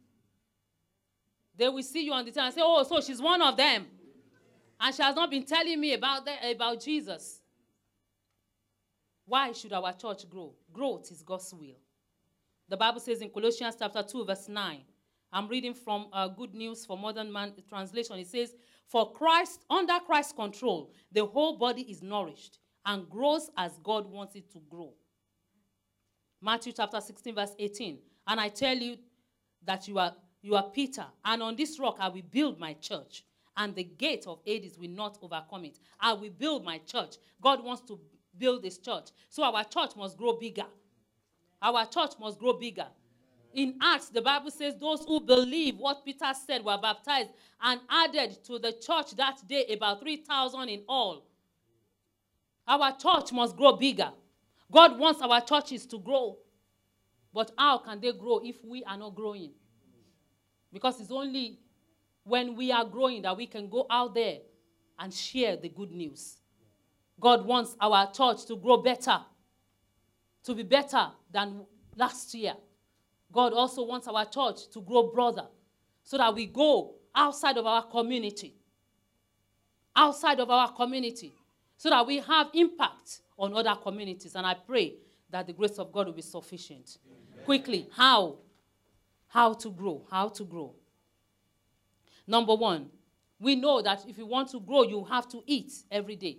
They will see you on the telly and say, oh, so she's one of them. And she has not been telling me about, the, about Jesus. Why should our church grow? Growth is God's will. The Bible says in Colossians chapter two, verse nine, I'm reading from uh, Good News for Modern Man Translation. It says, for Christ, under Christ's control, the whole body is nourished and grows as God wants it to grow. Matthew chapter sixteen, verse eighteen, and I tell you that you are, you are Peter, and on this rock I will build my church, and the gate of Hades will not overcome it. I will build my church. God wants to build this church. So our church must grow bigger. Our church must grow bigger. In Acts, the Bible says those who believe what Peter said were baptized and added to the church that day about three thousand in all. Our church must grow bigger. God wants our churches to grow. But how can they grow if we are not growing? Because it's only when we are growing that we can go out there and share the good news. God wants our church to grow better, to be better than last year. God also wants our church to grow broader so that we go outside of our community, outside of our community, so that we have impact on other communities. And I pray that the grace of God will be sufficient. Amen. Quickly, how? How to grow, how to grow. Number one, we know that if you want to grow, you have to eat every day.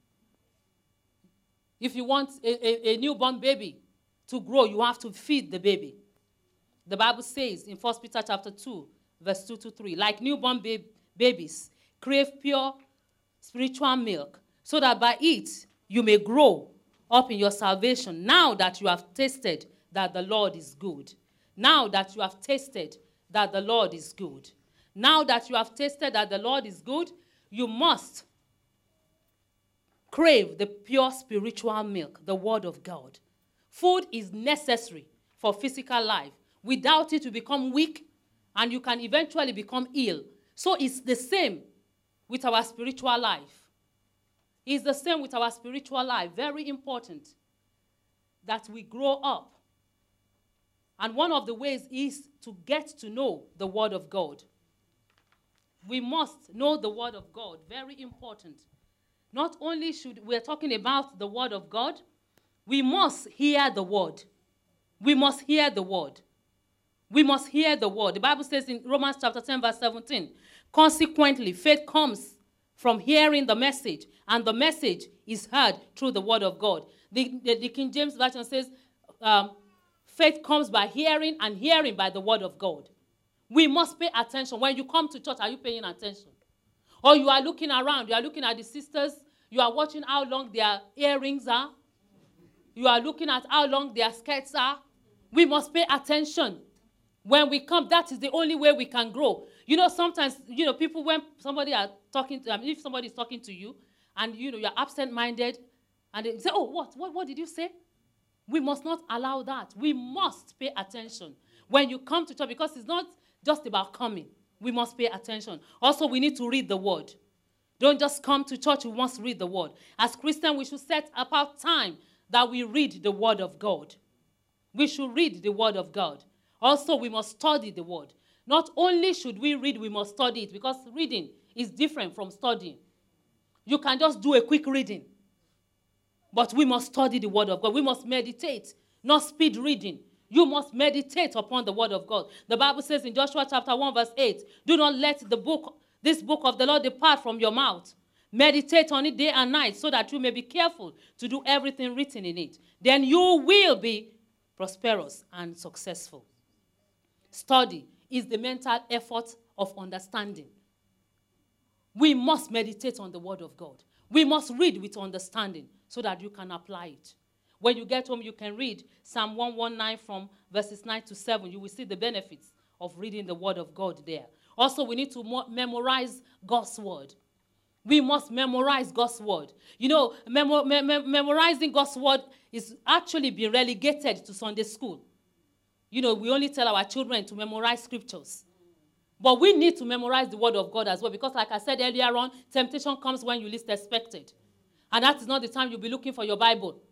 If you want a, a, a newborn baby to grow, you have to feed the baby. The Bible says in First Peter chapter two, verse two to three, like newborn ba- babies, crave pure spiritual milk, so that by it you may grow up in your salvation, now that you have tasted that the Lord is good. Now that you have tasted that the Lord is good. Now that you have tasted that the Lord is good, you must crave the pure spiritual milk, the word of God. Food is necessary for physical life. Without it, you become weak, and you can eventually become ill. So it's the same with our spiritual life. It's the same with our spiritual life. Very important that we grow up. And one of the ways is to get to know the word of God. We must know the word of God. Very important. Not only should we're talking about the word of God, we must hear the word. We must hear the word. We must hear the word. The Bible says in Romans chapter ten, verse seventeen, consequently, faith comes from hearing the message, and the message is heard through the word of God. The, the, the King James Version says, um, faith comes by hearing, and hearing by the word of God. We must pay attention. When you come to church, are you paying attention? Or you are looking around, you are looking at the sisters, you are watching how long their earrings are. You are looking at how long their skirts are. We must pay attention. When we come, that is the only way we can grow. You know, sometimes, you know, people, when somebody are talking to, I mean, if somebody is talking to you, and, you know, you're absent-minded, and they say, oh, what, what, what did you say? We must not allow that. We must pay attention when you come to church, because it's not just about coming. We must pay attention. Also, we need to read the word. Don't just come to church, we must read the word. As Christians, we should set apart time that we read the word of God. We should read the word of God. Also, we must study the word. Not only should we read, we must study it, because reading is different from studying. You can just do a quick reading. But we must study the word of God. We must meditate, not speed reading. You must meditate upon the word of God. The Bible says in Joshua chapter one, verse eight, do not let the book, this book of the Lord depart from your mouth. Meditate on it day and night, so that you may be careful to do everything written in it. Then you will be prosperous and successful. Study is the mental effort of understanding. We must meditate on the word of God. We must read with understanding so that you can apply it. When you get home, you can read Psalm one nineteen from verses nine to seven. You will see the benefits of reading the word of God there. Also, we need to memorize God's word. We must memorize God's word. You know, memo mem memorizing God's word is actually being relegated to Sunday school. You know, we only tell our children to memorize scriptures. But we need to memorize the word of God as well, because like I said earlier on, temptation comes when you least expect it. And that is not the time you'll be looking for your Bible.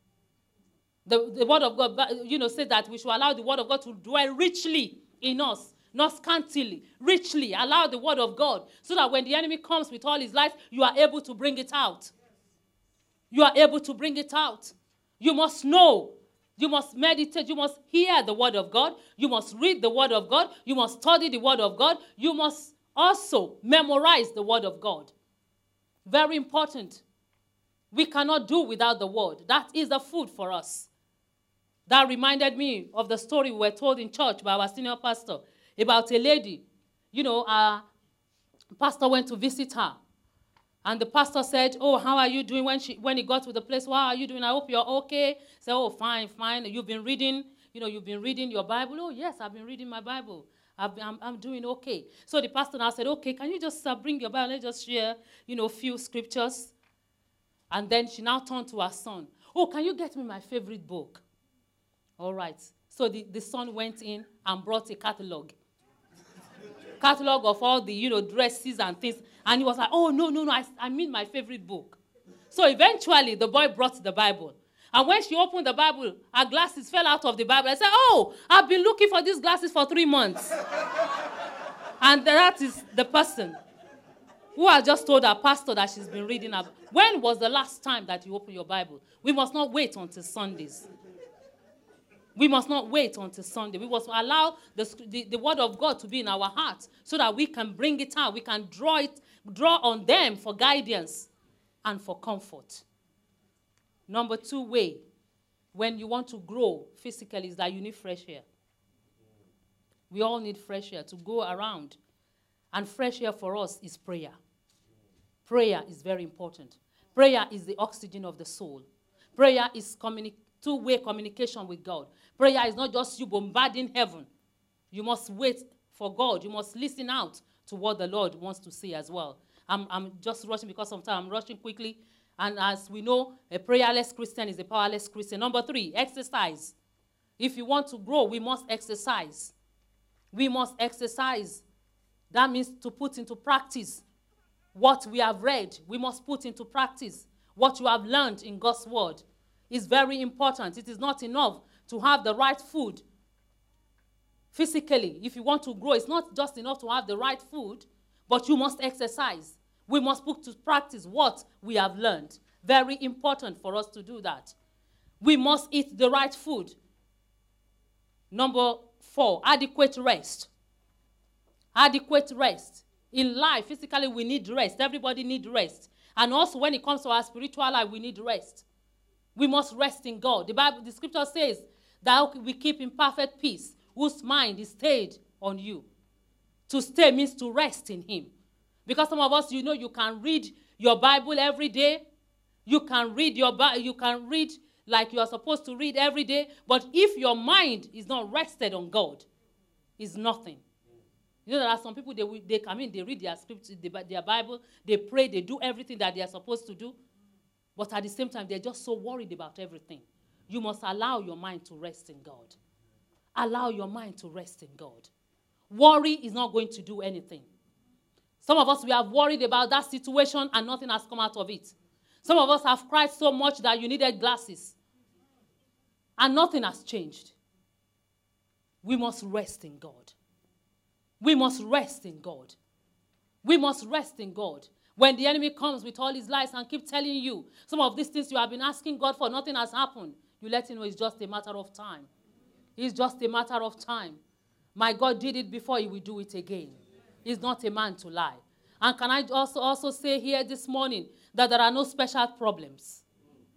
The, the word of God, you know, says that we should allow the word of God to dwell richly in us, not scantily, richly. Allow the word of God, so that when the enemy comes with all his lies, you are able to bring it out. You are able to bring it out. You must know. You must meditate. You must hear the word of God. You must read the word of God. You must study the word of God. You must also memorize the word of God. Very important. We cannot do without the word. That is the food for us. That reminded me of the story we were told in church by our senior pastor about a lady. You know, our pastor went to visit her. And the pastor said, oh, how are you doing? When, she, when he got to the place, how are you doing? I hope you're okay. Say, oh, fine, fine. You've been reading, you know, you've been reading your Bible. Oh, yes, I've been reading my Bible. I've been, I'm, I'm doing okay. So the pastor now said, okay, can you just uh, bring your Bible? Let's just share, you know, a few scriptures. And then she now turned to her son. Oh, can you get me my favorite book? All right. So the, the son went in and brought a catalog. Catalog of all the, you know, dresses and things. And he was like, oh, no, no, no, I, I mean my favorite book. So eventually, the boy brought the Bible. And when she opened the Bible, her glasses fell out of the Bible. I said, oh, I've been looking for these glasses for three months. And that is the person who has just told her pastor that she's been reading her. When was the last time that you opened your Bible? We must not wait until Sundays. We must not wait until Sunday. We must allow the, the, the word of God to be in our hearts so that we can bring it out. We can draw it, draw on them for guidance and for comfort. Number two way, when you want to grow physically, is that you need fresh air. We all need fresh air to go around. And fresh air for us is prayer. Prayer is very important. Prayer is the oxygen of the soul. Prayer is communi- two-way communication with God. Prayer is not just you bombarding heaven. You must wait for God. You must listen out to what the Lord wants to say as well. I'm, I'm just rushing because sometimes I'm rushing quickly. And as we know, a prayerless Christian is a powerless Christian. Number three, exercise. If you want to grow, we must exercise. We must exercise. That means to put into practice what we have read. We must put into practice what you have learned in God's word. It's very important. It is not enough to have the right food physically. If you want to grow, it's not just enough to have the right food, but you must exercise. We must put to practice what we have learned. Very important for us to do that. We must eat the right food. Number four, adequate rest. Adequate rest. In life, physically, we need rest. Everybody needs rest. And also, when it comes to our spiritual life, we need rest. We must rest in God. The Bible, the scripture says that we keep in perfect peace, whose mind is stayed on you. To stay means to rest in him. Because some of us, you know, you can read your Bible every day. You can read your Bible, you can read like you are supposed to read every day. But if your mind is not rested on God, it's nothing. You know, there are some people, they, they come in, they read their scripture, their Bible, they pray, they do everything that they are supposed to do. But at the same time, they're just so worried about everything. You must allow your mind to rest in God. Allow your mind to rest in God. Worry is not going to do anything. Some of us, we have worried about that situation and nothing has come out of it. Some of us have cried so much that you needed glasses. And nothing has changed. We must rest in God. We must rest in God. We must rest in God. When the enemy comes with all his lies and keep telling you some of these things you have been asking God for, nothing has happened, you let him know it's just a matter of time. It's just a matter of time. My God did it before, he will do it again. He's not a man to lie. And can I also, also say here this morning that there are no special problems.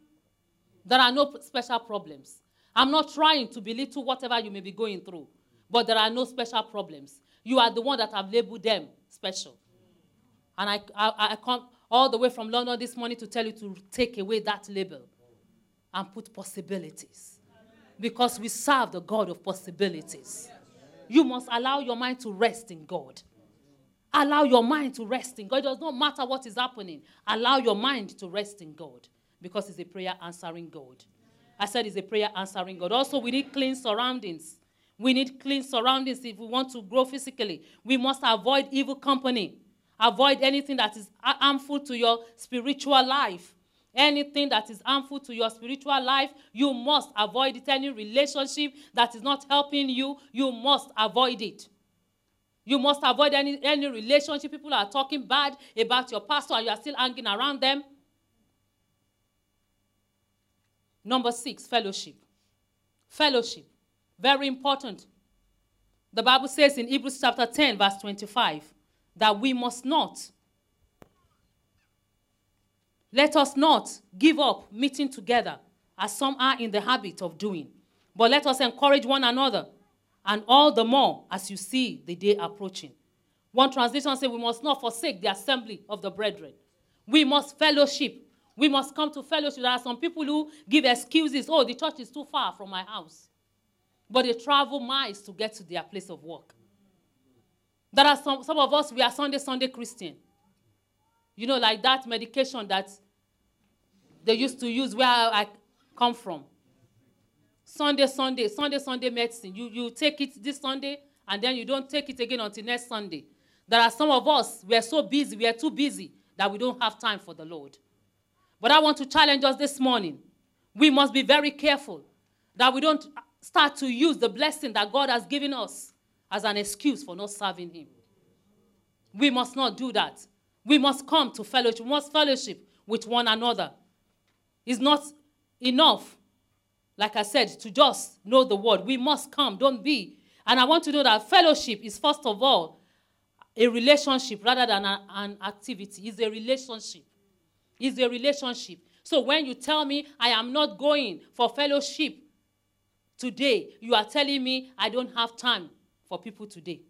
There are no special problems. I'm not trying to belittle whatever you may be going through. But there are no special problems. You are the one that have labeled them special. And I, I, I come all the way from London this morning to tell you to take away that label and put possibilities. Because we serve the God of possibilities. You must allow your mind to rest in God. Allow your mind to rest in God. It does not matter what is happening. Allow your mind to rest in God. Because it's a prayer answering God. I said it's a prayer answering God. Also, we need clean surroundings. We need clean surroundings if we want to grow physically. We must avoid evil company. Avoid anything that is harmful to your spiritual life. Anything that is harmful to your spiritual life, you must avoid it. Any relationship that is not helping you, you must avoid it. You must avoid any, any relationship. People are talking bad about your pastor and you are still hanging around them. Number six, fellowship. Fellowship. Very important. The Bible says in Hebrews chapter ten, verse twenty-five, that we must not, let us not give up meeting together, as some are in the habit of doing. But let us encourage one another, and all the more as you see the day approaching. One translation says we must not forsake the assembly of the brethren. We must fellowship. We must come to fellowship. There are some people who give excuses. Oh, the church is too far from my house. But they travel miles to get to their place of work. There are some, some of us, we are Sunday, Sunday Christian. You know, like that medication that they used to use where I come from. Sunday, Sunday, Sunday, Sunday medicine. You, you take it this Sunday, and then you don't take it again until next Sunday. There are some of us, we are so busy, we are too busy, that we don't have time for the Lord. But I want to challenge us this morning. We must be very careful that we don't start to use the blessing that God has given us as an excuse for not serving him. We must not do that. We must come to fellowship. We must fellowship with one another. It's not enough, like I said, to just know the word. We must come. Don't be. And I want to know that fellowship is, first of all, a relationship rather than a, an activity. It's a relationship. It's a relationship. So when you tell me I am not going for fellowship today, you are telling me I don't have time for people today.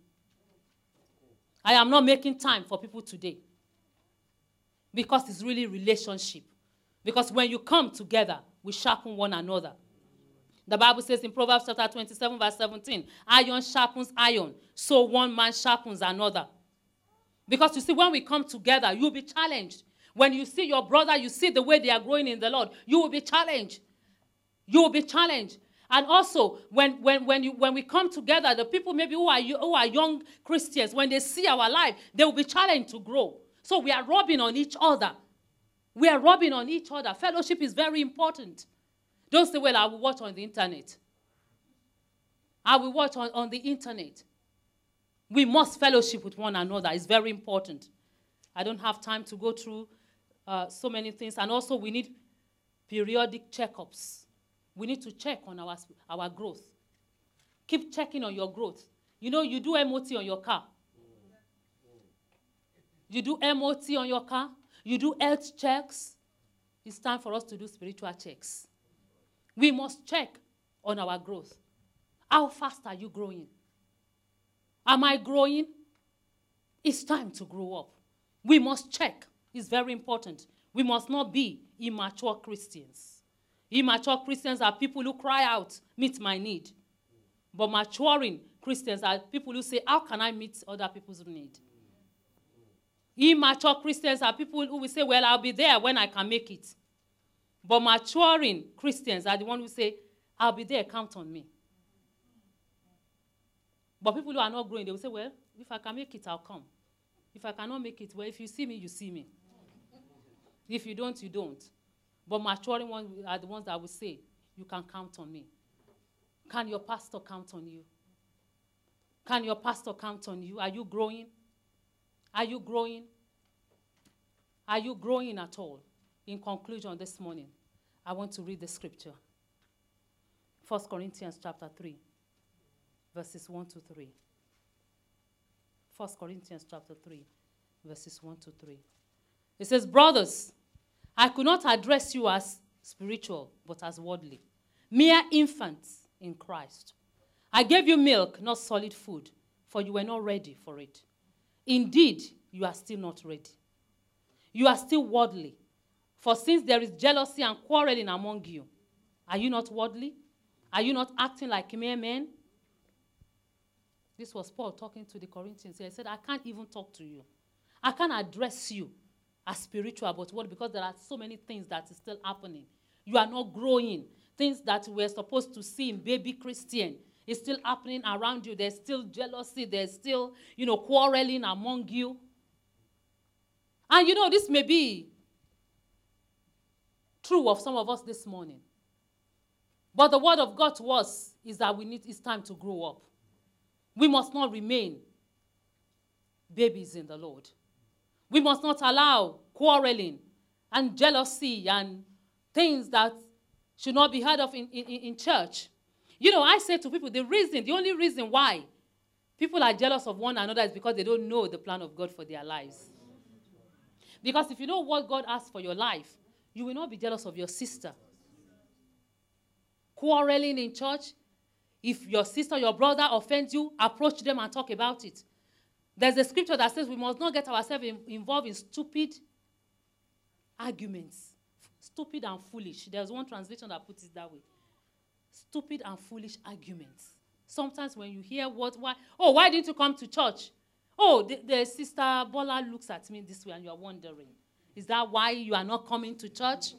I am not making time for people today. Because it's really relationship. Because when you come together, we sharpen one another. The Bible says in Proverbs chapter twenty-seven, verse seventeen, iron sharpens iron, so one man sharpens another. Because you see, when we come together, you'll be challenged. When you see your brother, you see the way they are growing in the Lord, you will be challenged. You will be challenged. And also, when, when, when, you, when we come together, the people maybe who are, who are young Christians, when they see our life, they will be challenged to grow. So we are rubbing on each other. We are rubbing on each other. Fellowship is very important. Don't say, well, I will watch on the internet. I will watch on, on the internet. We must fellowship with one another. It's very important. I don't have time to go through uh, so many things. And also, we need periodic checkups. We need to check on our, our growth. Keep checking on your growth. You know, you do M O T on your car. You do M O T on your car. You do health checks. It's time for us to do spiritual checks. We must check on our growth. How fast are you growing? Am I growing? It's time to grow up. We must check. It's very important. We must not be immature Christians. Immature Christians are people who cry out, meet my need. But maturing Christians are people who say, how can I meet other people's need? Immature Christians are people who will say, well, I'll be there when I can make it. But maturing Christians are the ones who say, I'll be there, count on me. But people who are not growing, they will say, well, if I can make it, I'll come. If I cannot make it, well, if you see me, you see me. If you don't, you don't. But maturing ones are the ones that will say, you can count on me. Can your pastor count on you? Can your pastor count on you? Are you growing? Are you growing? Are you growing at all? In conclusion this morning, I want to read the scripture. First Corinthians chapter three, verses one to three. First Corinthians chapter three, verses one to three. It says, brothers, I could not address you as spiritual, but as worldly, mere infants in Christ. I gave you milk, not solid food, for you were not ready for it. Indeed, you are still not ready. You are still worldly. For since there is jealousy and quarreling among you, are you not worldly? Are you not acting like mere men? This was Paul talking to the Corinthians. He said, I can't even talk to you. I can't address you as spiritual, but what? Because there are so many things that is still happening. You are not growing. Things that we're supposed to see in baby Christian is still happening around you. There's still jealousy. There's still, you know, quarreling among you. And you know, this may be true of some of us this morning. But the word of God to us is that we need, it's time to grow up. We must not remain babies in the Lord. We must not allow quarreling and jealousy and things that should not be heard of in, in, in church. You know, I say to people, the reason, the only reason why people are jealous of one another is because they don't know the plan of God for their lives. Because if you know what God has for your life, you will not be jealous of your sister. Quarreling in church, if your sister, your brother offends you, approach them and talk about it. There's a scripture that says we must not get ourselves in, involved in stupid arguments. Stupid and foolish. There's one translation that puts it that way. Stupid and foolish arguments. Sometimes when you hear what, why, oh, why didn't you come to church? Oh, the, the sister Bola looks at me this way and you're wondering, is that why you are not coming to church?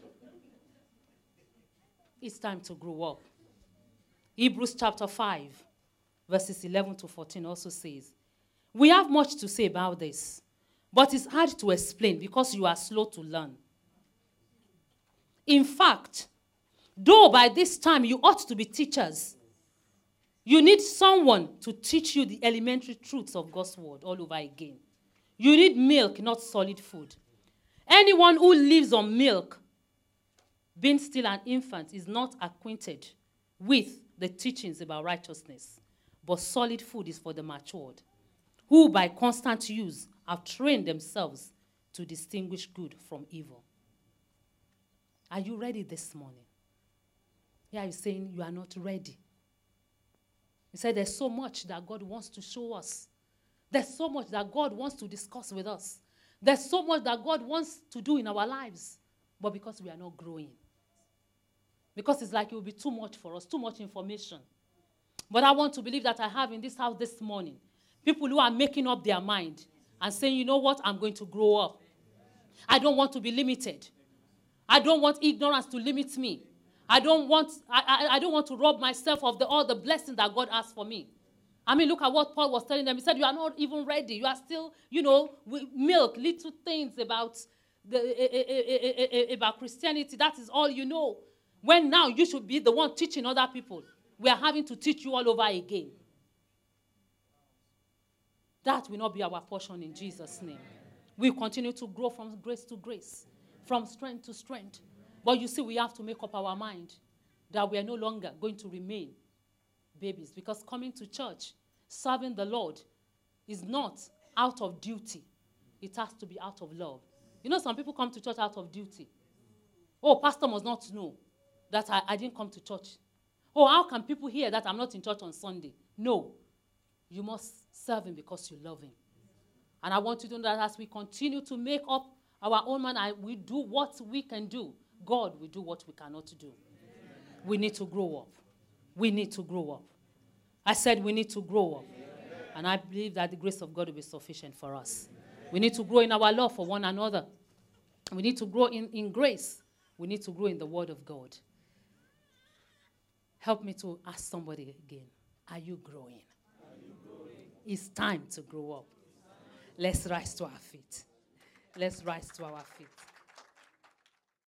It's time to grow up. Hebrews chapter five, verses eleven to fourteen also says, we have much to say about this, but it's hard to explain because you are slow to learn. In fact, though by this time you ought to be teachers, you need someone to teach you the elementary truths of God's word all over again. You need milk, not solid food. Anyone who lives on milk, being still an infant, is not acquainted with the teachings about righteousness. But solid food is for the matured, who by constant use have trained themselves to distinguish good from evil. Are you ready this morning? Yeah, you're saying you are not ready. He said there's so much that God wants to show us. There's so much that God wants to discuss with us. There's so much that God wants to do in our lives. But because we are not growing. Because it's like it will be too much for us, too much information. But I want to believe that I have in this house this morning people who are making up their mind and saying, you know what, I'm going to grow up. I don't want to be limited. I don't want ignorance to limit me. I don't want, I, I, I don't want to rob myself of the, all the blessings that God has for me. I mean, look at what Paul was telling them. He said, you are not even ready. You are still, you know, with milk, little things about, the, uh, uh, uh, uh, about Christianity. That is all you know. When now you should be the one teaching other people. We are having to teach you all over again. That will not be our portion in Jesus' name. We continue to grow from grace to grace, from strength to strength. But you see, we have to make up our mind that we are no longer going to remain babies. Because coming to church, serving the Lord, is not out of duty. It has to be out of love. You know, some people come to church out of duty. Oh, pastor must not know that I, I didn't come to church. Oh, how can people hear that I'm not in church on Sunday? No. You must serve him because you love him. And I want you to know that as we continue to make up our own mind, I, we do what we can do. God will do what we cannot do. Amen. We need to grow up. We need to grow up. I said we need to grow up. Amen. And I believe that the grace of God will be sufficient for us. Amen. We need to grow in our love for one another. We need to grow in, in grace. We need to grow in the word of God. Help me to ask somebody again. Are you growing? Are you growing? It's time to grow up. Let's rise to our feet. Let's rise to our feet.